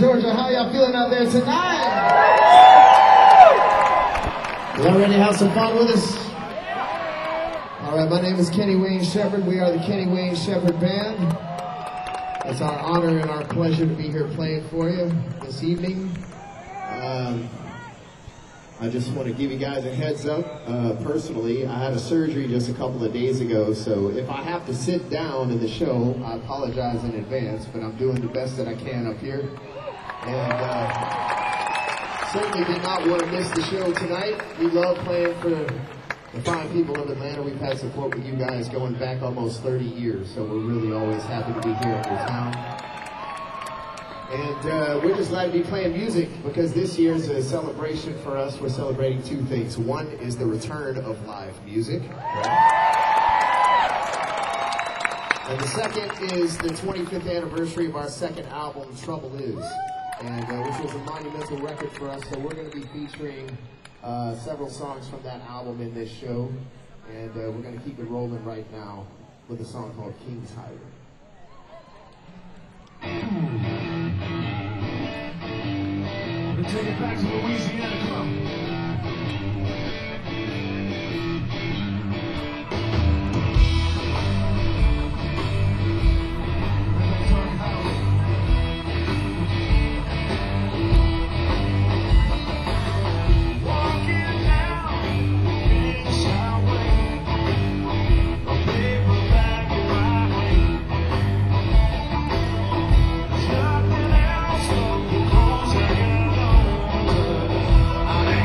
Georgia. How y'all feeling out there tonight? Y'all ready to have some fun with us? All right, my name is Kenny Wayne Shepherd. We are the Kenny Wayne Shepherd Band. It's our honor and our pleasure to be here playing for you this evening. I just want to give you guys a heads up. Personally, I had a surgery just a couple of days ago, so if I have to sit down in the show, I apologize in advance, but I'm doing the best that I can up here. And certainly did not want to miss the show tonight. We love playing for the fine people of Atlanta. We've had support with you guys going back almost 30 years, so we're really always happy to be here in your town. And we're just glad to be playing music because this year's a celebration for us. We're celebrating two things. One is the return of live music. And the second is the 25th anniversary of our second album, Trouble Is, and which was a monumental record for us. So we're going to be featuring several songs from that album in this show. And we're going to keep it rolling right now with a song called King's Highway. Take it back to Louisiana, come on. I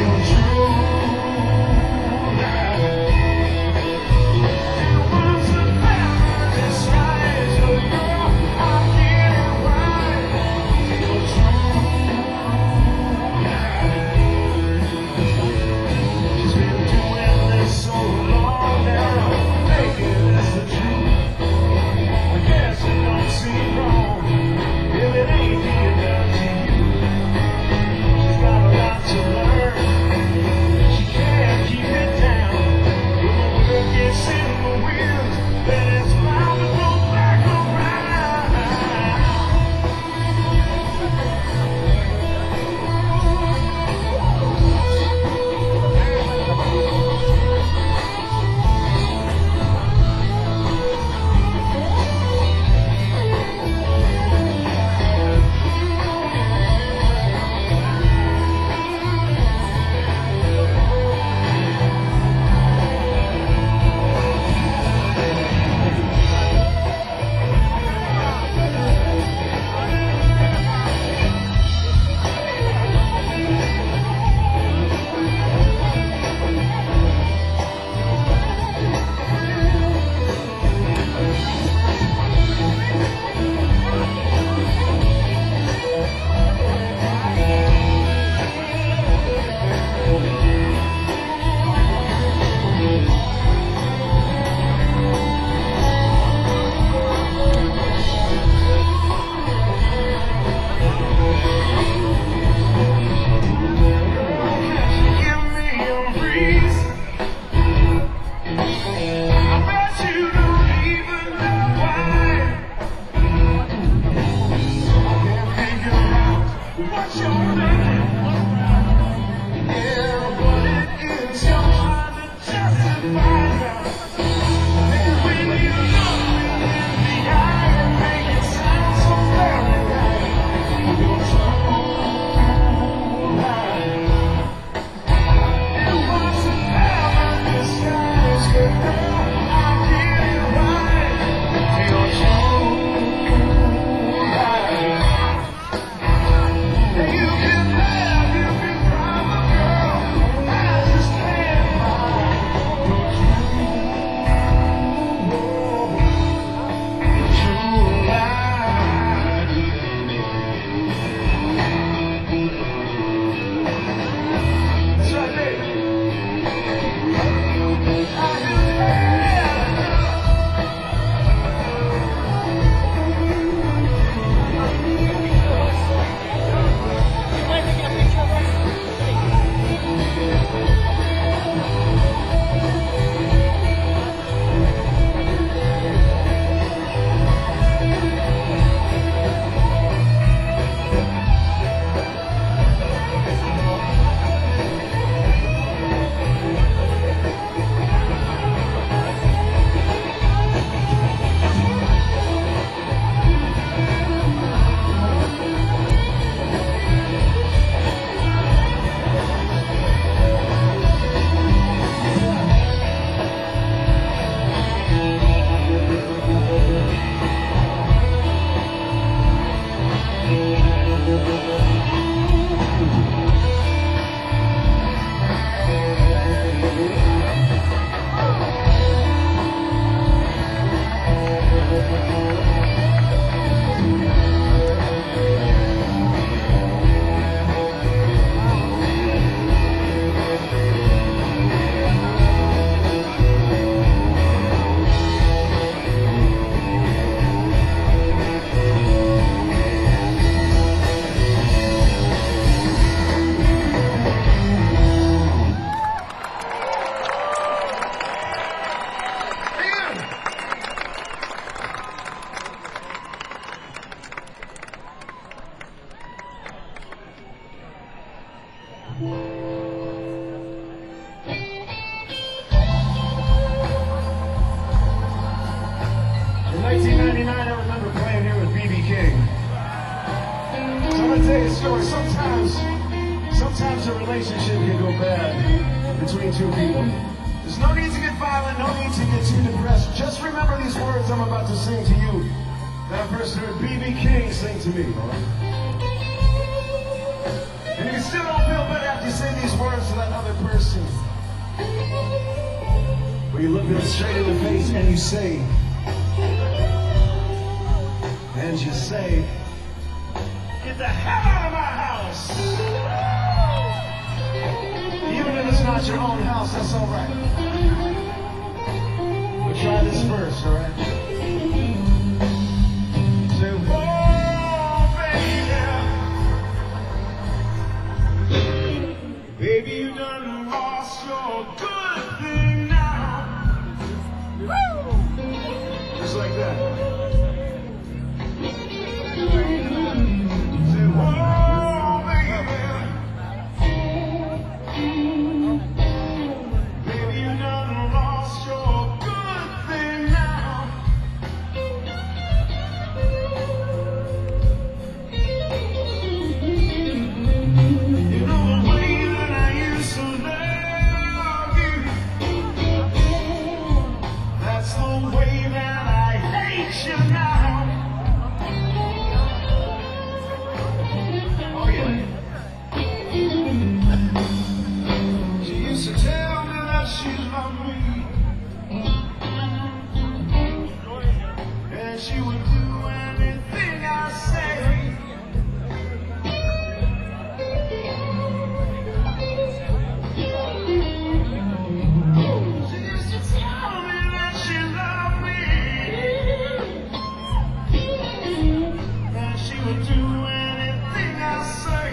In 1999, I remember playing here with B.B. King. So I'm going to tell you a story. Sometimes a relationship can go bad between two people. There's no need to get violent, no need to get too depressed. Just remember these words I'm about to sing to you that I first heard B.B. King sing to me. All right? And you still don't feel better after you say these words to that other person, where you look them straight in the face and you say, get the hell out of my house. Even if it's not your own house, that's all right. We'll try this first, all right? Say, whoa, baby. Baby, you done lost your good thing now. Woo! Just like that. She would do anything I say. She used to tell me that she loved me, and she would do anything I say.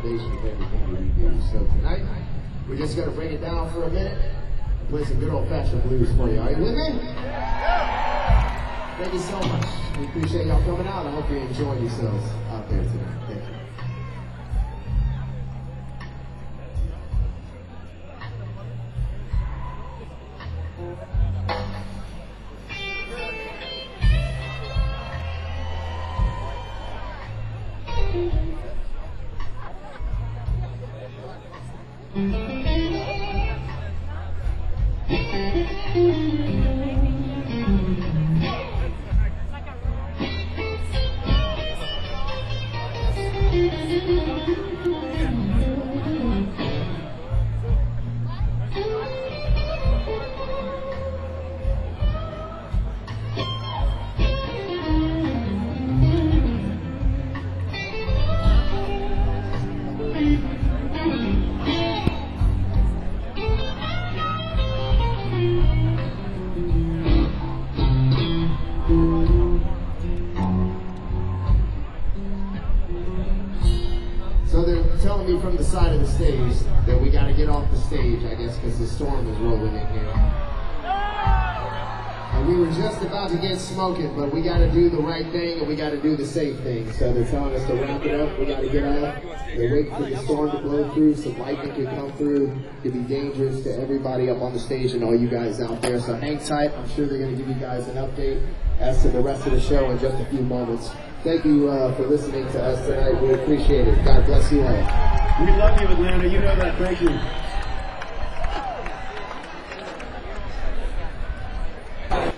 foundation of everything that we do. So tonight, we're just going to bring it down for a minute and play some good old-fashioned blues for you. Are you with me? Thank you so much. We appreciate y'all coming out. I hope you're enjoying yourselves out there tonight. Thank you. So they're telling me from the side of the stage that we got to get off the stage, I guess, because the storm is rolling in here. And we were just about to get smoking, but we got to do the right thing and we got to do the safe thing. So they're telling us to wrap it up. We got to get out. They're waiting for the storm to blow through. Some lightning could come through. It could be dangerous to everybody up on the stage and all you guys out there. So hang tight. I'm sure they're going to give you guys an update as to the rest of the show in just a few moments. Thank you for listening to us tonight. We appreciate it. God bless you all. We love you, Atlanta. You know that. Thank you.